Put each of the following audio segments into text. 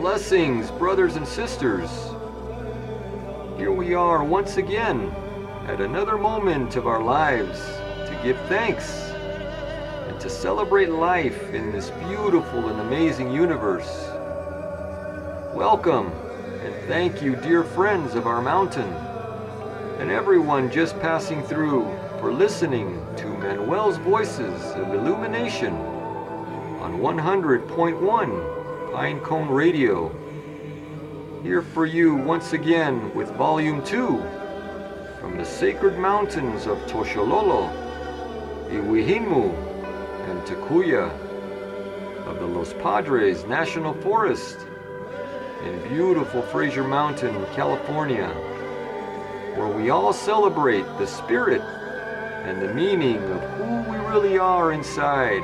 Blessings, brothers and sisters. Here we are once again at another moment of our lives to give thanks and to celebrate life in this beautiful and amazing universe. Welcome and thank you, dear friends of our mountain, and everyone just passing through for listening to Manuel's Voices of Illumination on 100.1 Pinecone Radio. Here for you once again with Volume 2 from the sacred mountains of Toshololo, Iwihinmu, and Takuya of the Los Padres National Forest in beautiful Fraser Mountain, California, where we all celebrate the spirit and the meaning of who we really are inside.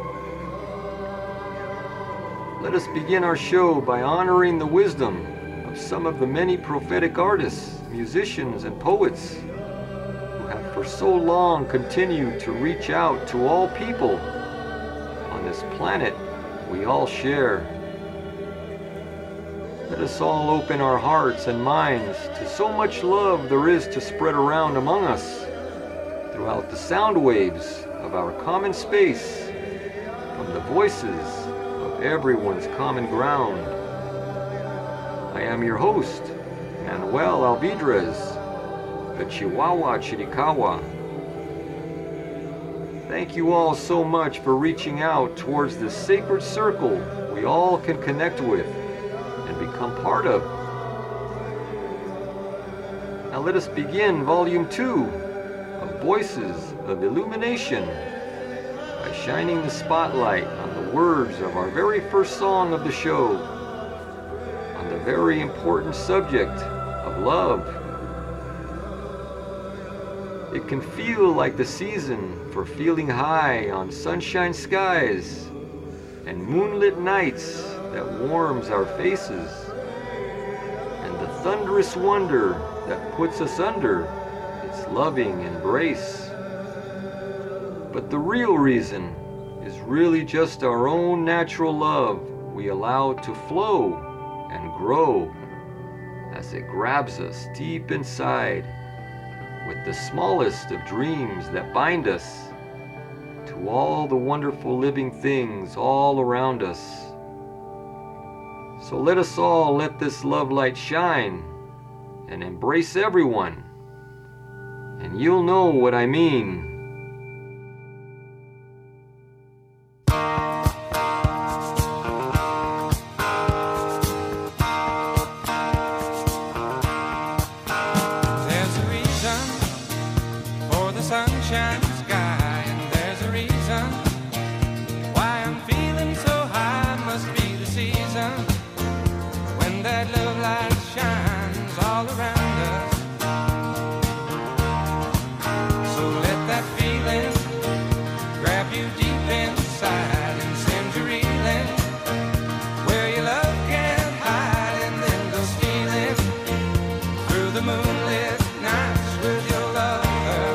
Let us begin our show by honoring the wisdom of some of the many prophetic artists, musicians, and poets who have for so long continued to reach out to all people on this planet we all share. Let us all open our hearts and minds to so much love there is to spread around among us throughout the sound waves of our common space, from the voices of everyone's common ground. I am your host, Manuel Alvidrez, the Chihuahua Chiricahua. Thank you all so much for reaching out towards this sacred circle we all can connect with and become part of. Now let us begin Volume 2 of Voices of Illumination by shining the spotlight on the words of our very first song of the show, on the very important subject of love. It can feel like the season for feeling high on sunshine skies and moonlit nights that warms our faces, and the thunderous wonder that puts us under its loving embrace. But the real reason is really just our own natural love we allow to flow and grow as it grabs us deep inside with the smallest of dreams that bind us to all the wonderful living things all around us. So let us all let this love light shine and embrace everyone, and you'll know what I mean. There's a reason for the sunshine sky, and there's a reason why I'm feeling so high. Must be the season when that love light shines all around us. So let that feeling grab you deep inside and send you reeling where your love can't hide, and then go stealing through the moonlit nights with your lover.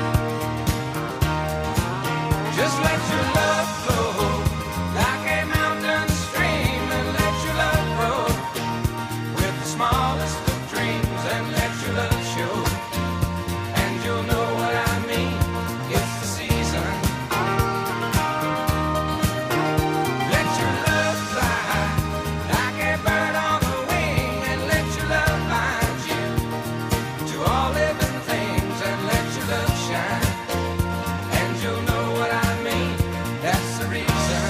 Just let your love flow like a mountain stream, and let your love grow with the smallest of dreams, and let your love show, and you'll know what I mean. It's the season. Let your love fly like a bird on the wing, and let your love bind you to all living things, and let your love shine, and you'll know what I mean. That's the reason.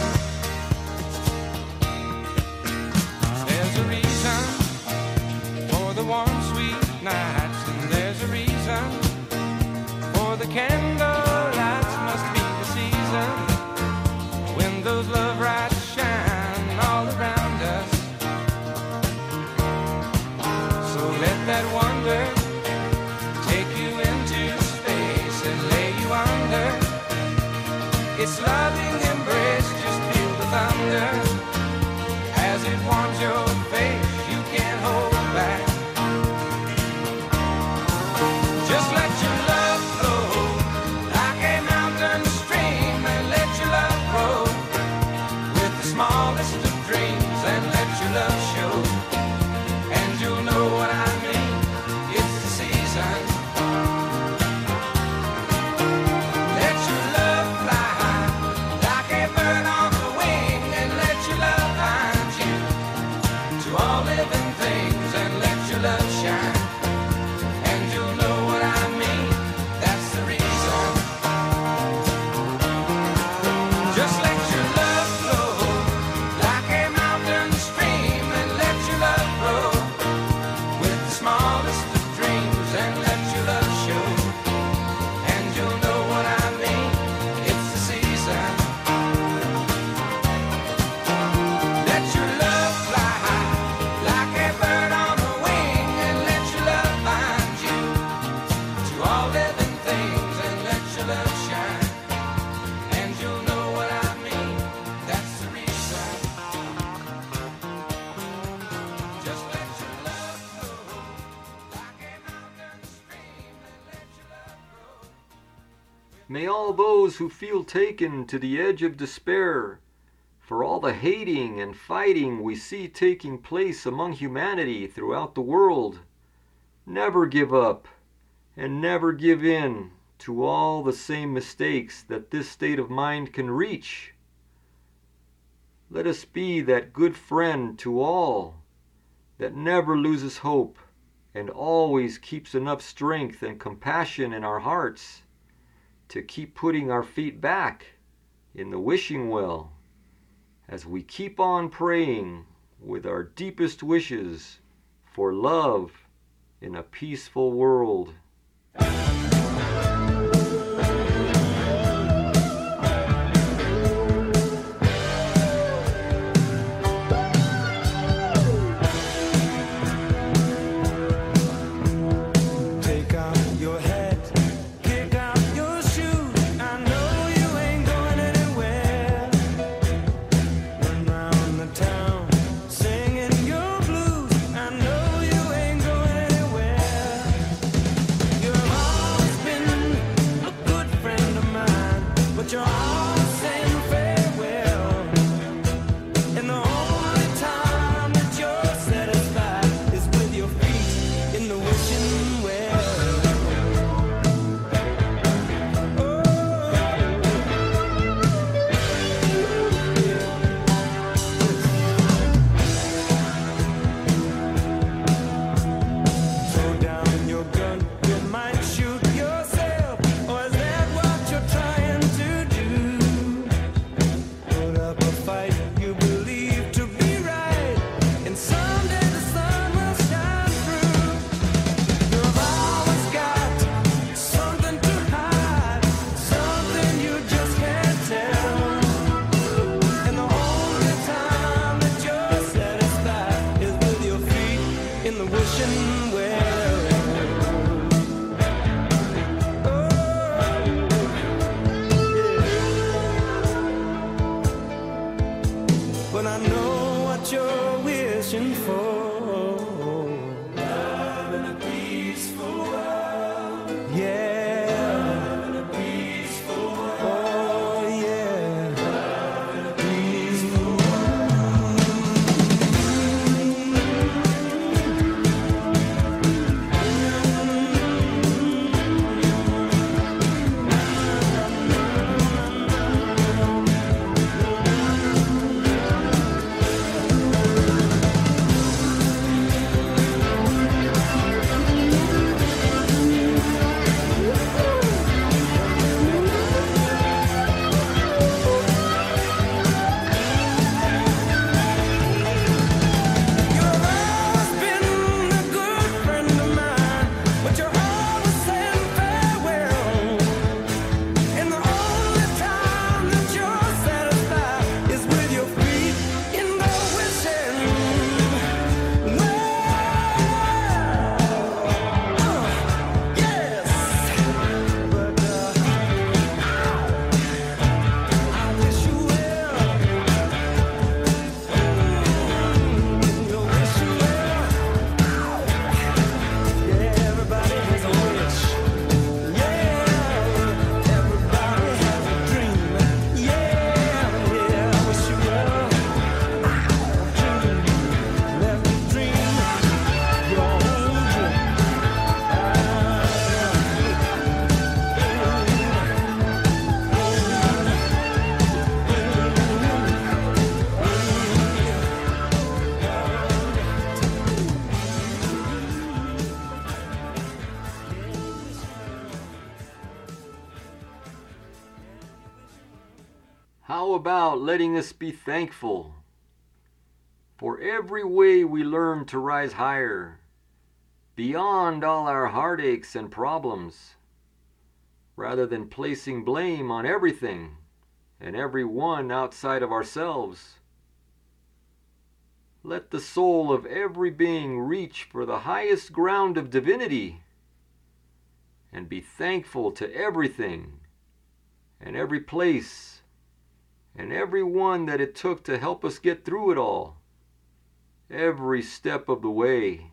There's a reason for the warm, sweet nights, and there's a reason for the candle lights. Must be the season when those love lights shine all around us. So let that wonder take you into space and lay you under its loving embrace. Just feel the thunder as it warms your face. You can't hold back. Just let your love flow like a mountain stream, and let your love grow with the smallest of dreams, and let your love show, May all those who feel taken to the edge of despair for all the hating and fighting we see taking place among humanity throughout the world never give up and never give in to all the same mistakes that this state of mind can reach. Let us be that good friend to all that never loses hope and always keeps enough strength and compassion in our hearts to keep putting our feet back in the wishing well as we keep on praying with our deepest wishes for love in a peaceful world. How about letting us be thankful for every way we learn to rise higher, beyond all our heartaches and problems, rather than placing blame on everything and everyone outside of ourselves? Let the soul of every being reach for the highest ground of divinity and be thankful to everything and every place and everyone that it took to help us get through it all, every step of the way.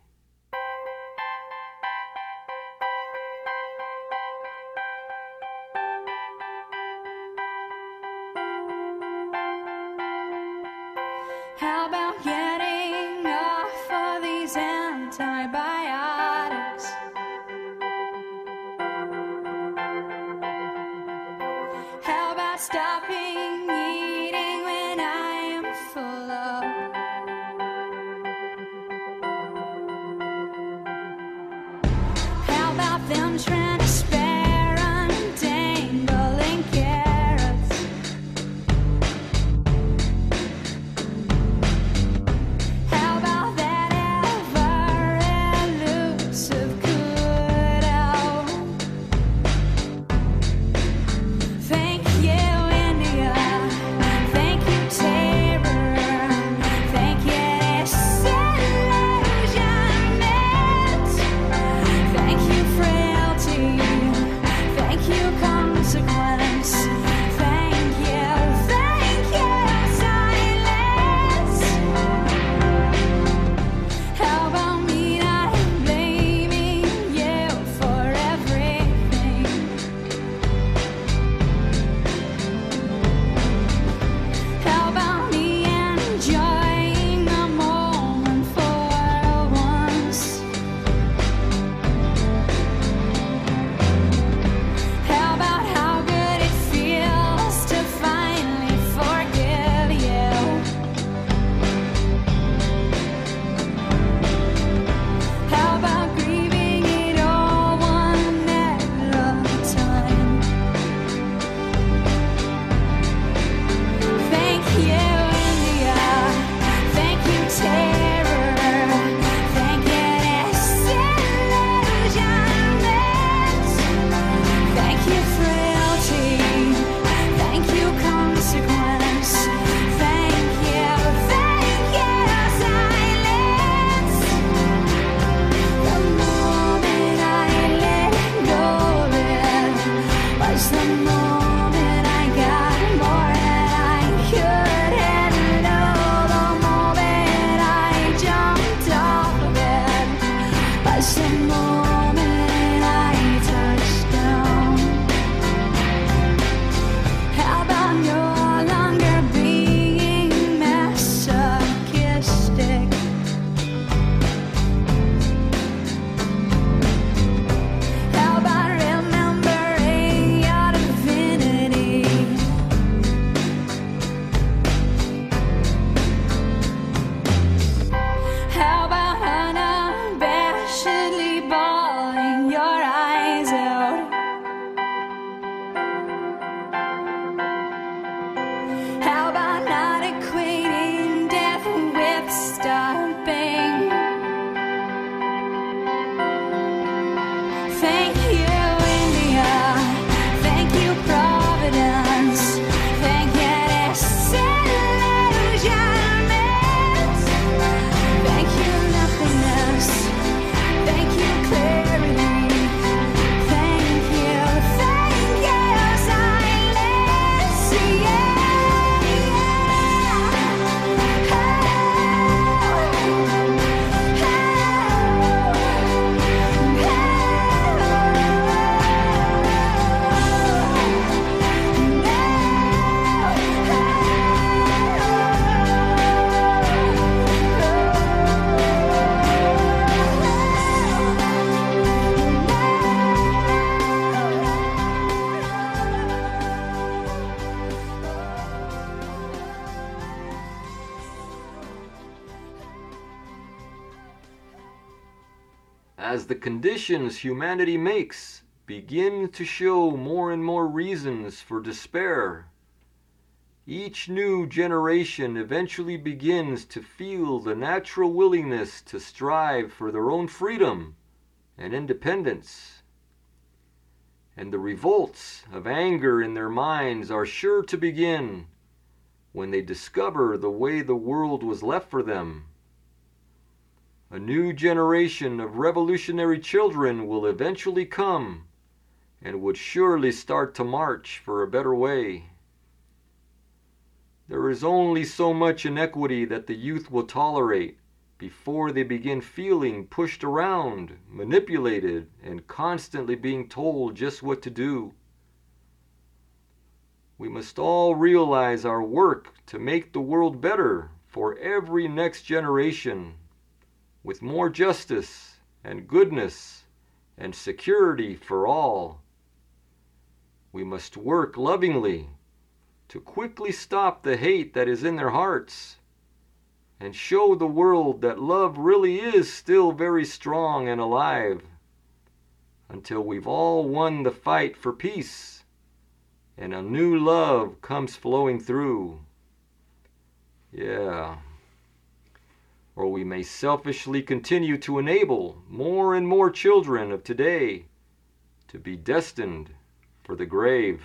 How about getting off of these antibiotics? How about stopping eating when I am full up? How about them transparent dangling carrots? How about that ever-elusive kudo? Thank you, India. Thank you, terror. Thank you, disillusionment. Thank you, frailty. Thank you, consequence. Thank you, silence. How about me not blaming you for everything? How about me enjoying the moment for once? How about how good it feels to finally forgive you? How about grieving it all one at a time? Thank you, India. Thank you, terror. Thank you, disillusionment. Thank you, frailty. Thank you, consequence. Thank you, silence. The moment I let go of it was the moment I got more than I could handle. The moment I jumped off of it was the moment I touched down. How about no longer being masochistic? How about remembering your divinity? How about unabashedly bawling your eyes out? How about not equating death with stopping? Thank you, India. Thank you, Providence. Thank you, disillusionment. Thank you, nothingness. Thank you, clarity. Thank you, silence. As the conditions humanity makes begin to show more and more reasons for despair, each new generation eventually begins to feel the natural willingness to strive for their own freedom and independence. And the revolts of anger in their minds are sure to begin when they discover the way the world was left for them. A new generation of revolutionary children will eventually come and would surely start to march for a better way. There is only so much inequity that the youth will tolerate before they begin feeling pushed around, manipulated, and constantly being told just what to do. We must all realize our work to make the world better for every next generation, with more justice and goodness and security for all. We must work lovingly to quickly stop the hate that is in their hearts and show the world that love really is still very strong and alive, until we've all won the fight for peace and a new love comes flowing through. Yeah. Or we may selfishly continue to enable more and more children of today to be destined for the grave.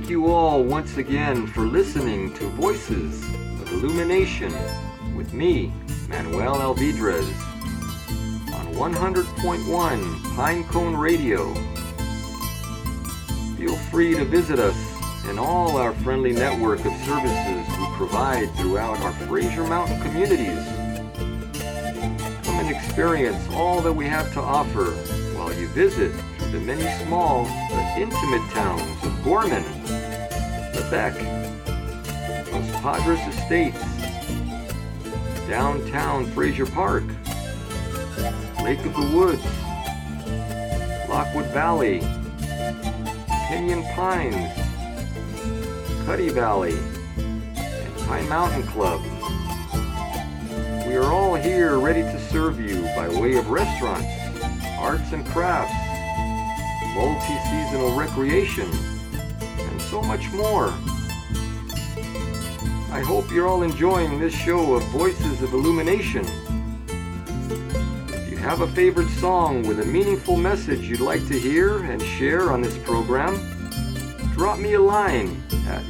thank you all once again for listening to Voices of Illumination with me, Manuel Alvidrez, on 100.1 Pinecone Radio. Feel free to visit us in all our friendly network of services we provide throughout our Fraser Mountain communities. Come and experience all that we have to offer while you visit the many small but intimate towns of Gorman, Lebec, Los Padres Estates, downtown Fraser Park, Lake of the Woods, Lockwood Valley, Pinyon Pines, Cuddy Valley, and Pine Mountain Club. We are all here ready to serve you by way of restaurants, arts and crafts, multi-seasonal recreation, and so much more. I hope you're all enjoying this show of Voices of Illumination. If you have a favorite song with a meaningful message you'd like to hear and share on this program, drop me a line at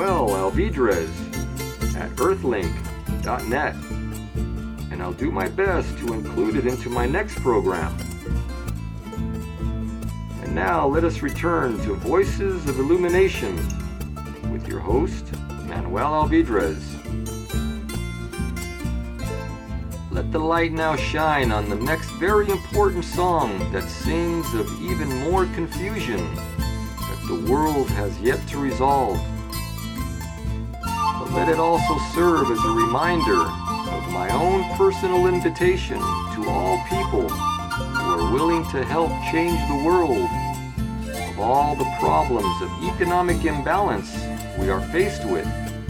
manuelalvidrez@earthlink.net, and I'll do my best to include it into my next program. And now let us return to Voices of Illumination with your host, Manuel Alvidrez. Let the light now shine on the next very important song that sings of even more confusion that the world has yet to resolve. But let it also serve as a reminder of my own personal invitation to all people who are willing to help change the world of all the problems of economic imbalance we are faced with.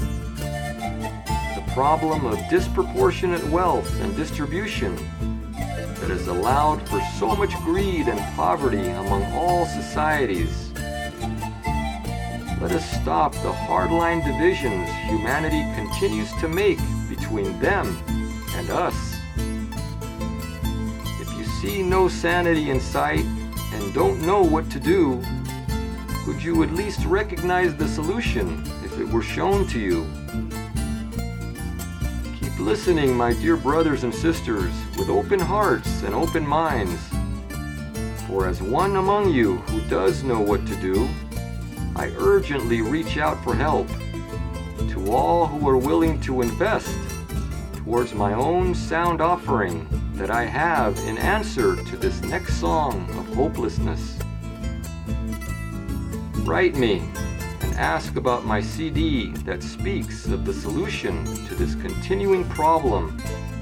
The problem of disproportionate wealth and distribution that has allowed for so much greed and poverty among all societies. Let us stop the hardline divisions humanity continues to make between them and us. If you see no sanity in sight and don't know what to do, could you at least recognize the solution if it were shown to you? Keep listening, my dear brothers and sisters, with open hearts and open minds. For as one among you who does know what to do, I urgently reach out for help to all who are willing to invest towards my own sound offering that I have in answer to this next song of hopelessness. Write me and ask about my CD that speaks of the solution to this continuing problem.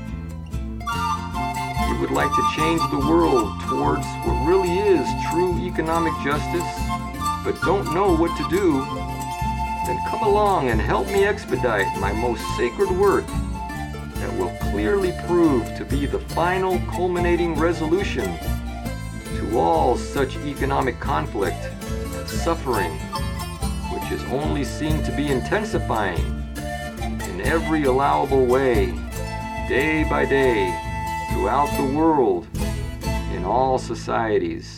You would like to change the world towards what really is true economic justice, but don't know what to do, then come along and help me expedite my most sacred work that will clearly prove to be the final culminating resolution to all such economic conflict and suffering, which is only seen to be intensifying in every allowable way, day by day, throughout the world, in all societies.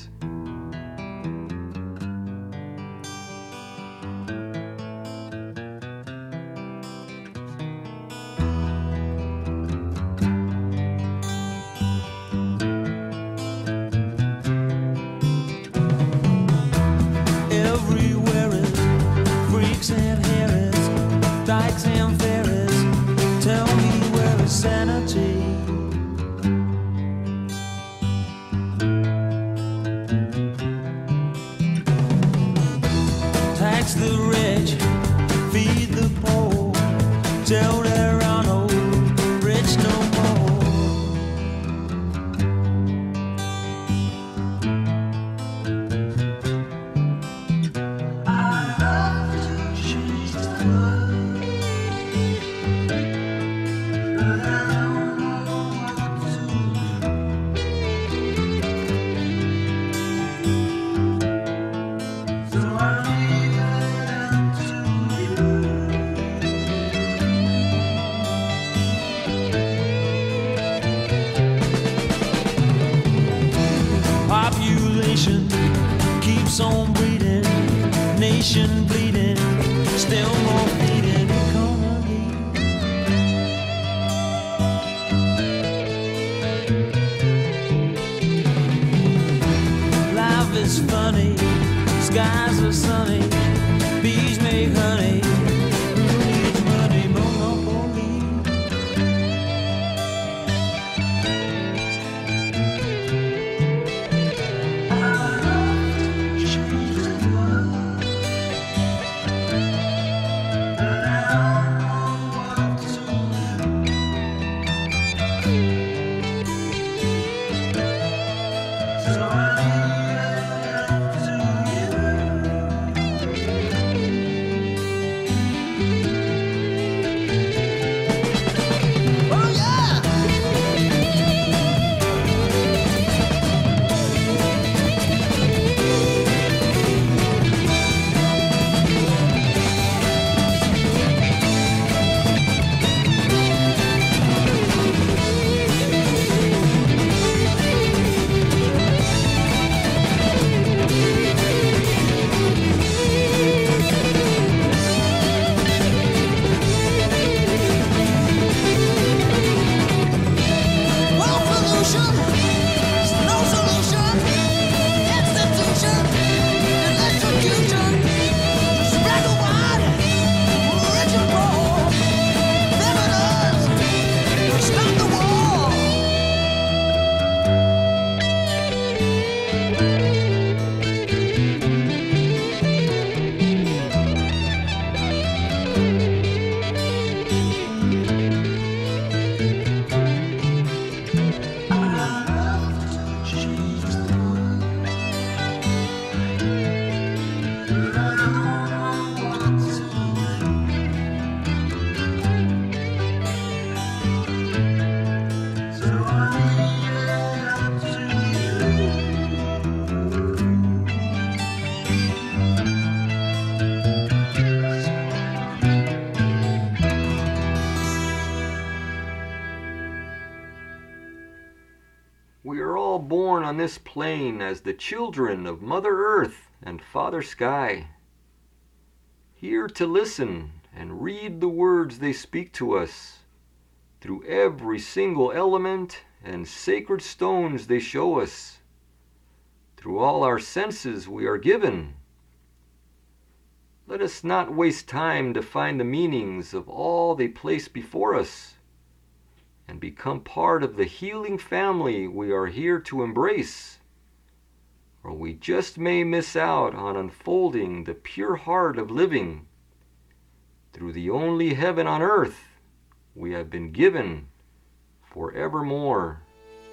So I leave it to it's funny, skies are sunny, bees make honey. Who needs money? Monopoly. We are all born on this plane as the children of Mother Earth and Father Sky, here to listen and read the words they speak to us through every single element and sacred stones they show us, through all our senses we are given. Let us not waste time to find the meanings of all they place before us, and become part of the healing family we are here to embrace, or we just may miss out on unfolding the pure heart of living through the only heaven on earth we have been given forevermore.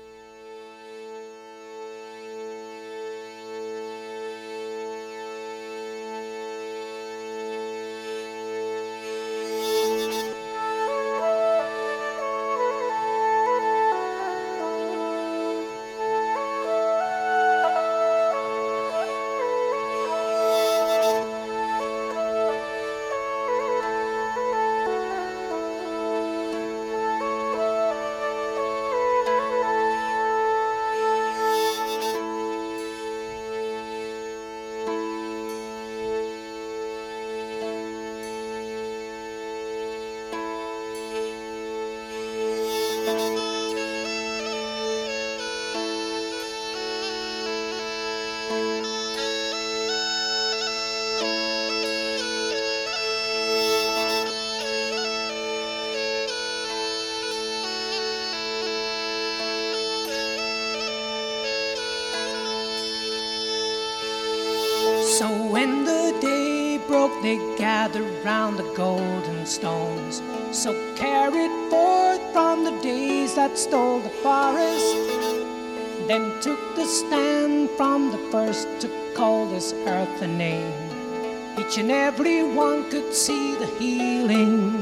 So when the day broke, they gathered round the golden stones, so carried forth from the days that stole the forest. Then took the stand from the first to call this earth a name. Each and every one could see the healing.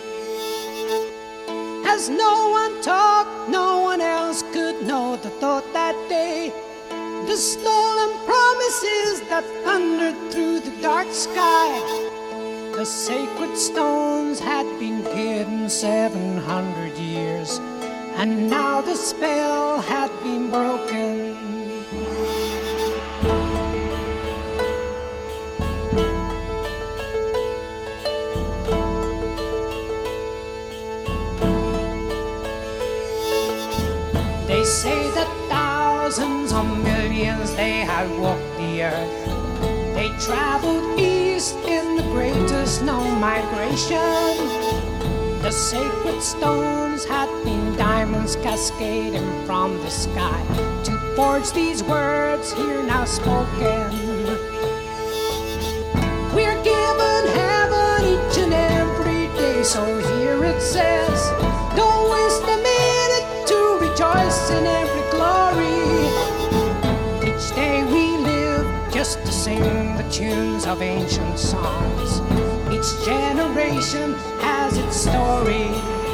As no one talked, no one else could know the thought that day. The stolen promises that thundered through the dark sky. The sacred stones had been hidden 700 years, and now the spell had been broken. They say that thousands or millions Indians, they had walked the earth. They traveled east in the greatest known migration. The sacred stones had been diamonds cascading from the sky to forge these words here now spoken. We're given heaven each and every day, so here it says, don't waste a minute to rejoice in every glory. Each day we live just to sing the tunes of ancient songs. Each generation has its story.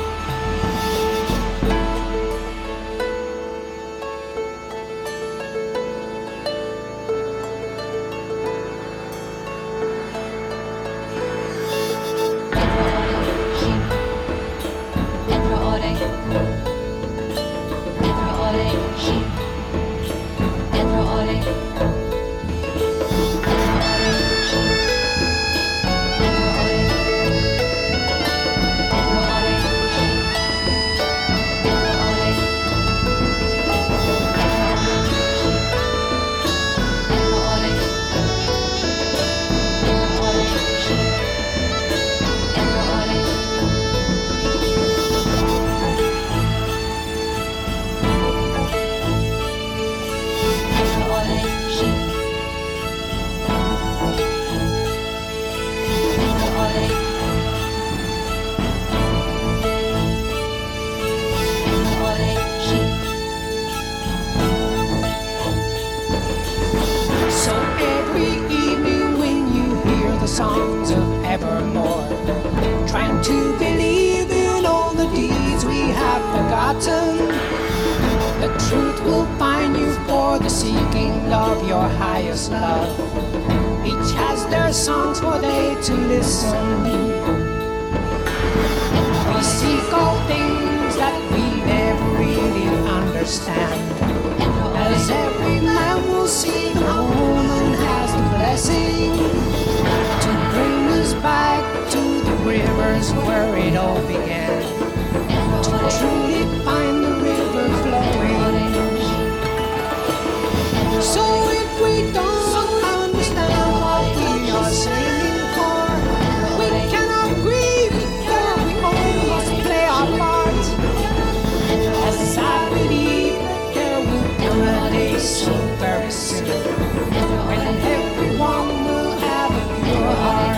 Songs of evermore, trying to believe in all the deeds we have forgotten. The truth will find you for the seeking of your highest love. Each has their songs for they to listen. We seek all things that we never really understand, as every man will seek, a woman has the blessing back to the rivers where it all began, to truly find the river flowing. So if we don't understand what we are singing for, we cannot grieve, for we always play our part. As I believe that there will come a day so very soon, when everyone will have a pure heart.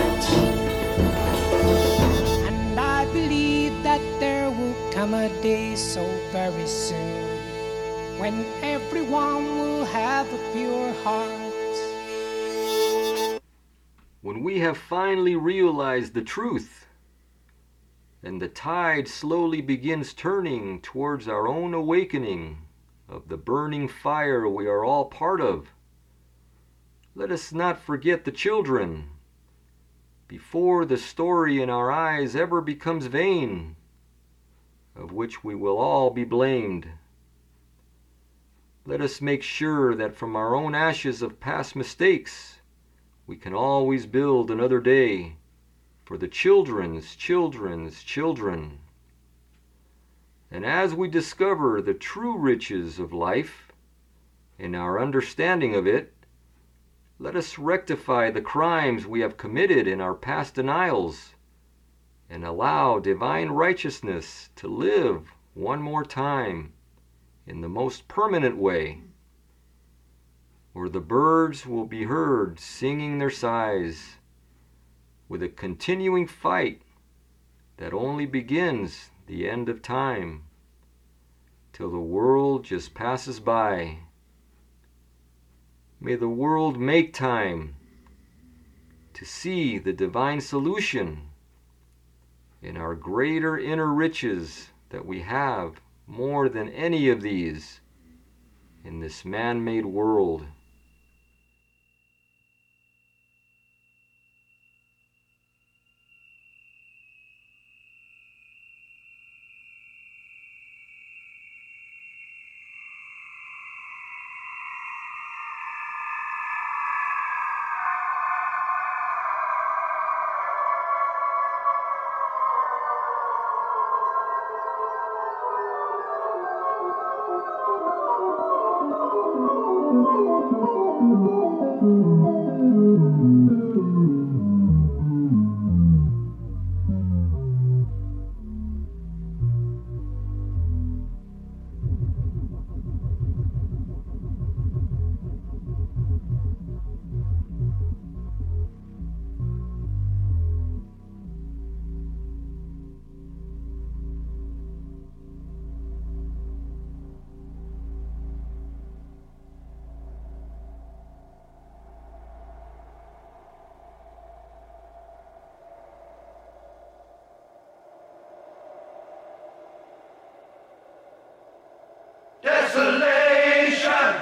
Come a day so very soon, when everyone will have a pure heart. When we have finally realized the truth, and the tide slowly begins turning towards our own awakening of the burning fire we are all part of, let us not forget the children, before the story in our eyes ever becomes vain, of which we will all be blamed. Let us make sure that from our own ashes of past mistakes, we can always build another day for the children's children's children. And as we discover the true riches of life in our understanding of it, let us rectify the crimes we have committed in our past denials and allow divine righteousness to live one more time in the most permanent way, where the birds will be heard singing their sighs, with a continuing fight that only begins the end of time, till the world just passes by. May the world make time to see the divine solution in our greater inner riches that we have more than any of these in this man-made world. Desolation.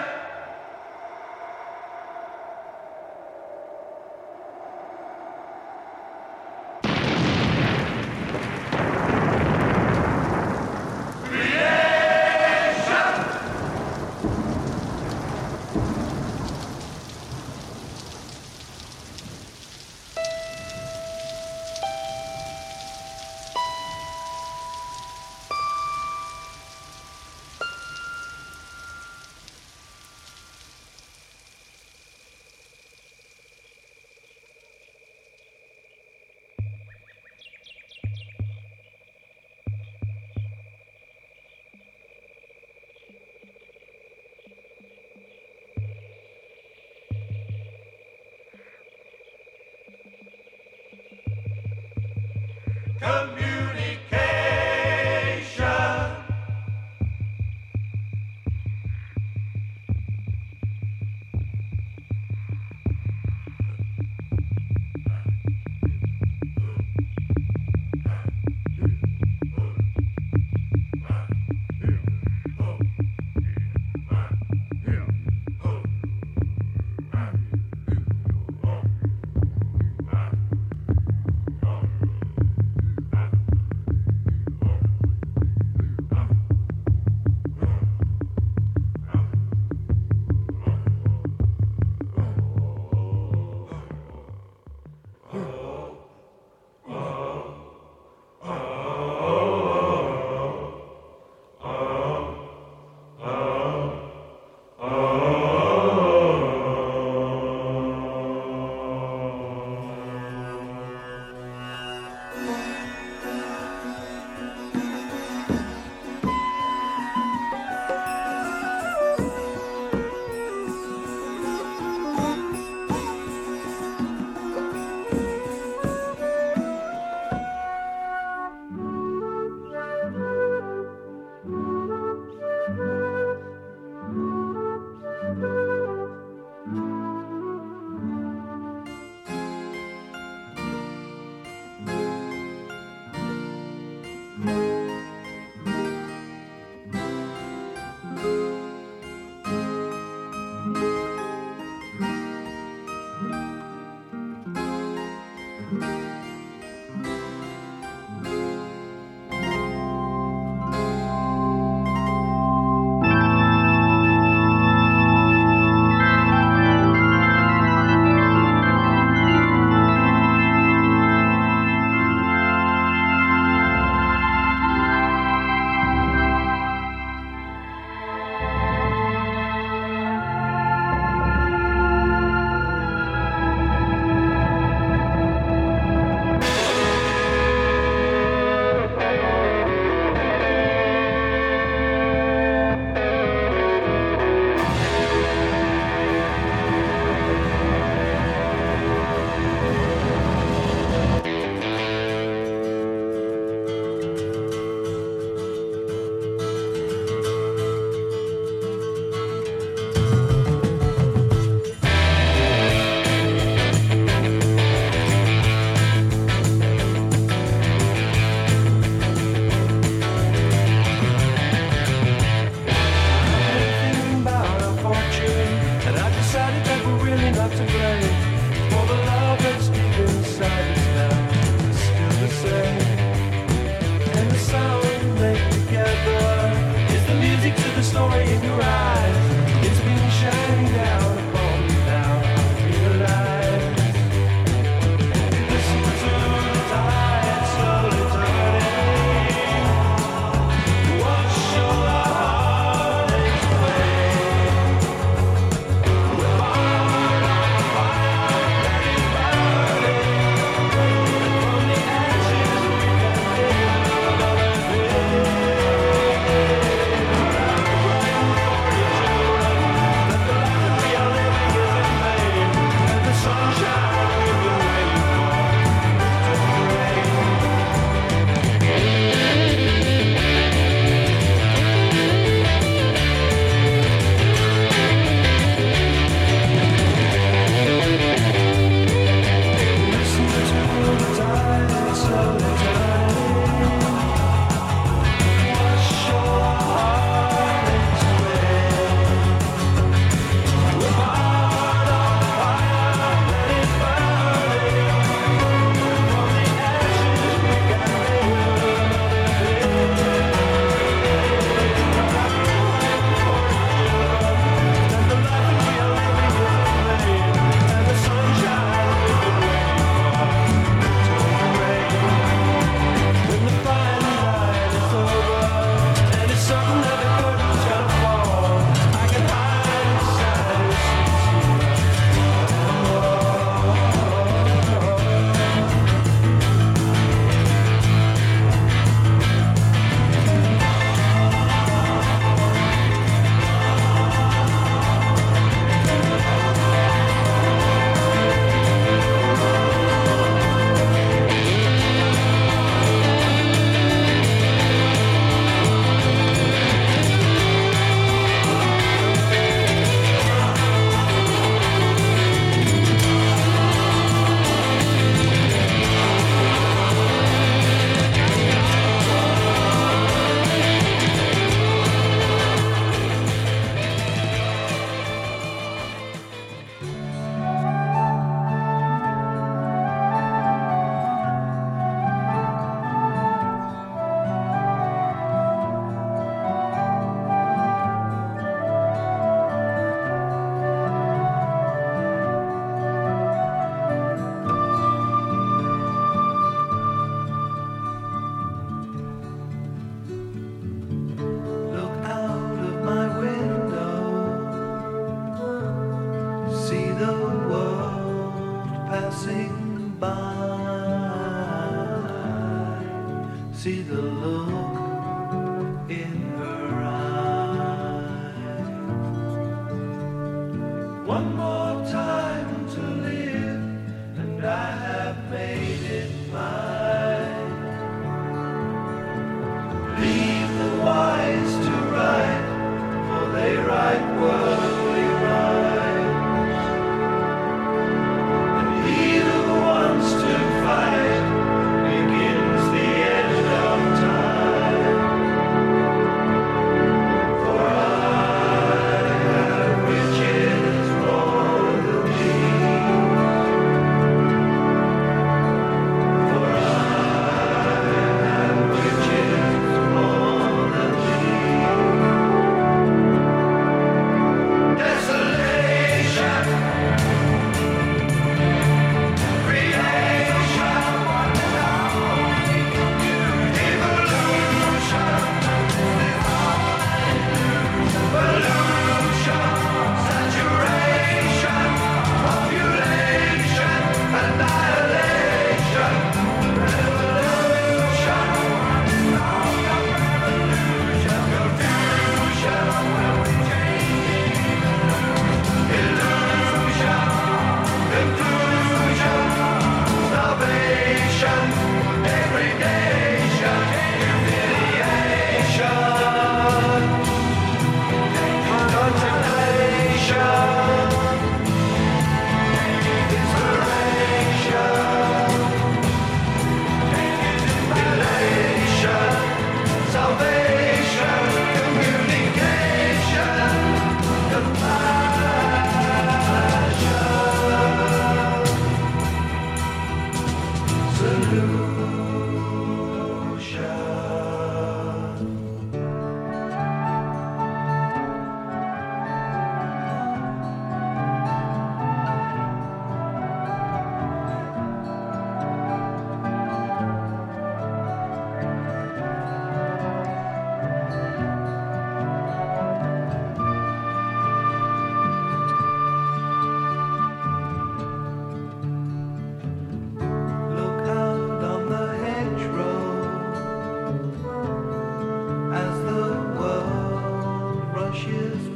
Communication.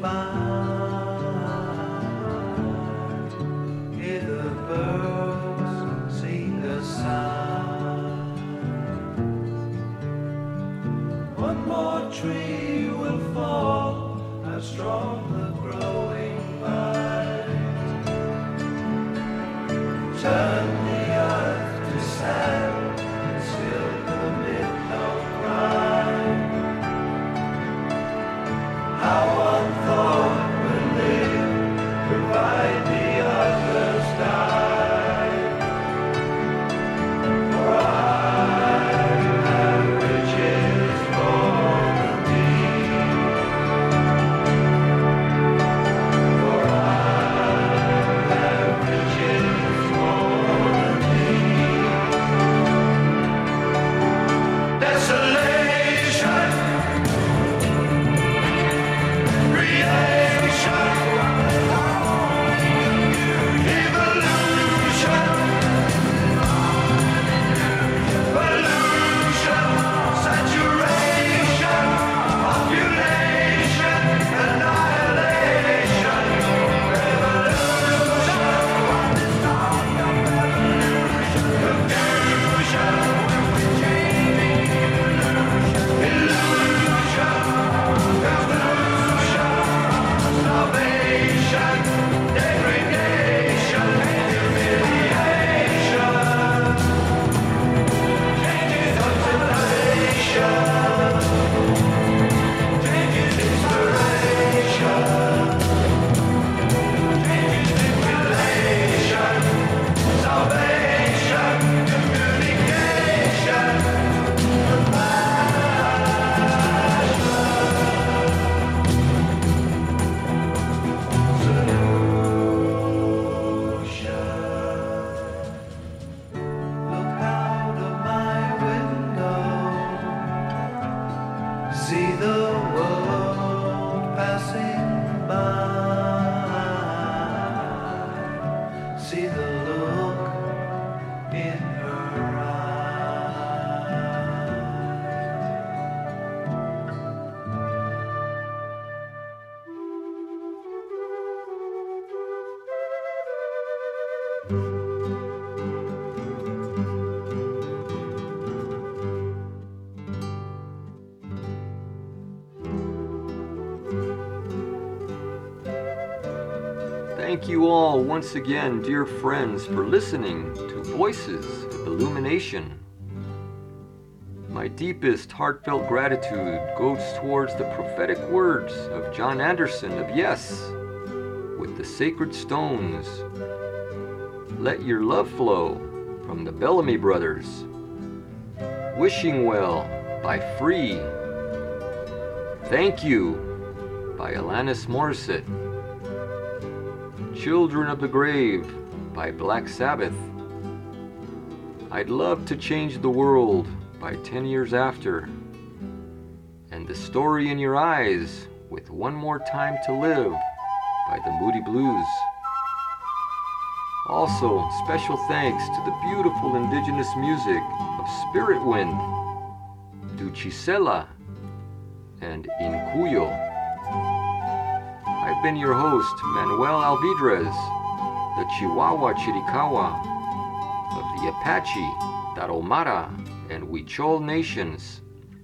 Hear the birds sing a sound. One more tree will fall, how strong the growing vines. Turn the earth to sand and still commit no crime. How one thought will live, provide the others die. For I have riches more than thee. For I have riches more than thee. Desolation, creation, evolution, pollution, saturation, population, annihilation, revolution, confusion, illusion, evolution, salvation, degradation, humiliation, contemplation, inspiration, manipulation, salvation, communication, Look out of my window, see the world passing by, see the look in her Thank you all once again, dear friends, for listening to Voices of Illumination. My deepest heartfelt gratitude goes towards the prophetic words of John Anderson of Yes, with the sacred stones. Let your love flow from the Bellamy Brothers. Wishing Well by Free. Thank You by Alanis Morissette. Children of the Grave by Black Sabbath. I'd Love to Change the World by 10 Years After. And The Story in Your Eyes with One More Time to Live by the Moody Blues. Also, special thanks to the beautiful indigenous music of Spirit Wind, Duchisela, and Incuyo. I've been your host, Manuel Alvidrez, the Chihuahua Chiricahua of the Apache, Tarahumara, and Huichol nations.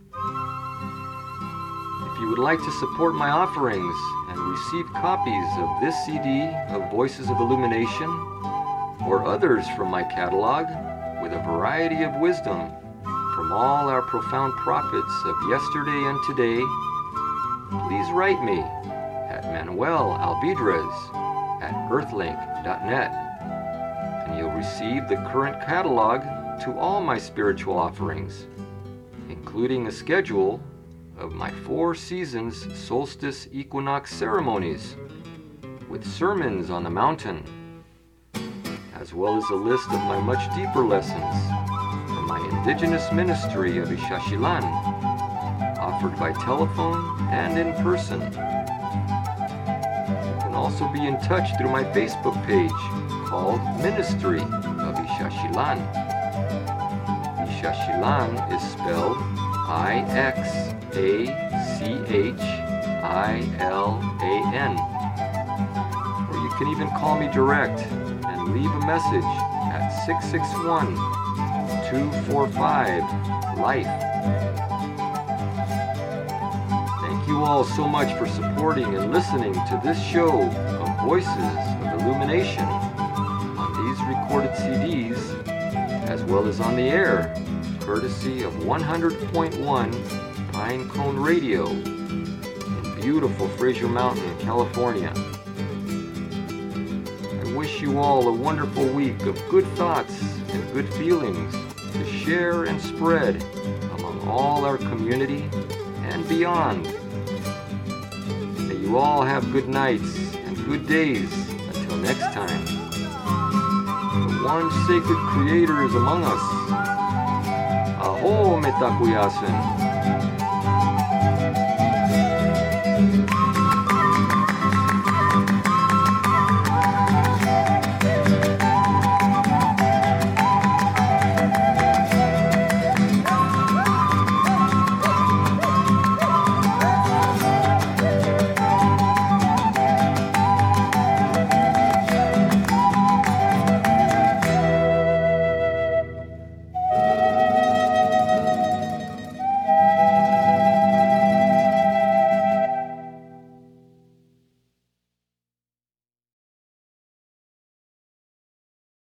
If you would like to support my offerings and receive copies of this CD of Voices of Illumination or others from my catalog with a variety of wisdom from all our profound prophets of yesterday and today, please write me at manuelalvidrez@earthlink.net, and you'll receive the current catalog to all my spiritual offerings, including a schedule of my 4 seasons solstice equinox ceremonies with sermons on the mountain, as well as a list of my much deeper lessons from my indigenous ministry of Ixaxilan, offered by telephone and in person. You can also be in touch through my Facebook page called Ministry of Ixaxilan. Ixaxilan is spelled Ixachilan, Or you can even call me direct and leave a message at 661-245-LIFE. Thank you all so much for supporting and listening to this show of Voices of Illumination on these recorded CDs, as well as on the air, courtesy of 100.1 Pine Cone Radio in beautiful Fraser Mountain, California. I wish you all a wonderful week of good thoughts and good feelings to share and spread among all our community and beyond. May you all have good nights and good days until next time. The one sacred creator is among us. Aho Metakuyasen.